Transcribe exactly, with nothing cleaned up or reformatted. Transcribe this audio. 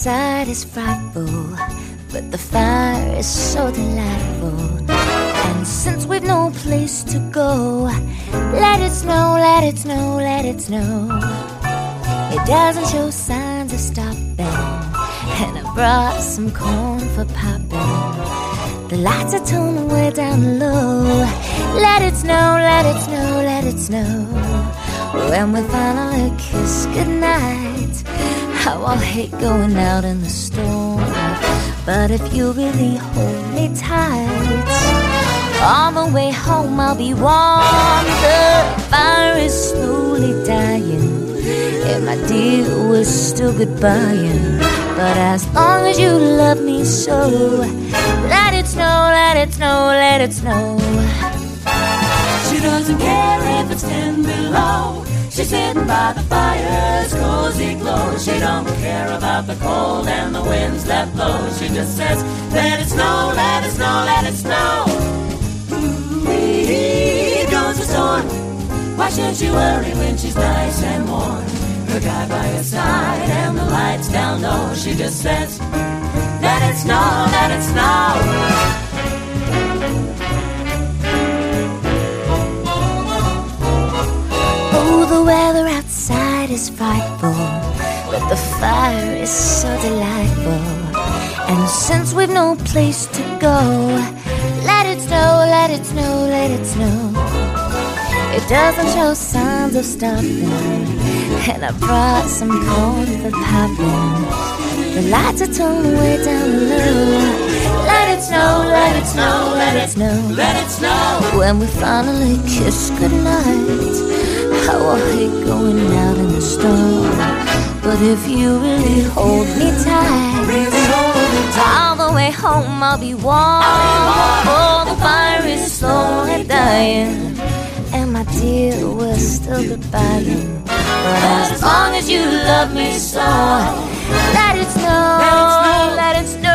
outside is frightful, but the fire is so delightful. And since we've no place to go, let it snow, let it snow, let it snow. It doesn't show signs of stopping, and I brought some corn for popping. The lights are toned way down low. Let it snow, let it snow, let it snow. When we finally kiss goodnight, how I'll hate going out in the storm. But if you really hold me tight, on the way home I'll be warm. The fire is slowly dying, and my dear, we're still goodbying. But as long as you love me so, let it snow, let it snow, let it snow. She doesn't care if it's ten below. She's sitting by the fire's cozy glow. She don't care about the cold and the winds that blow. She just says, let it snow, let it snow, let it snow. Here goes the storm. Why should she worry when she's nice and warm? Her guy by her side and the lights down low. She just says, let it snow, let it snow. Oh, the weather outside is frightful, but the fire is so delightful. And since we've no place to go, let it snow, let it snow, let it snow. It doesn't show signs of stopping, and I brought some corn for popping. The lights are toned way down low. Let it snow, let it snow, let it snow, let it snow. When we finally kiss goodnight, how I hate going out in the storm. But if you really hold me tight, really hold me tight, all the way home I'll be warm. Oh, the fire is slowly dying, and my dear, we're still goodbying. But as long as you love me so, let it snow, let it snow, let it snow.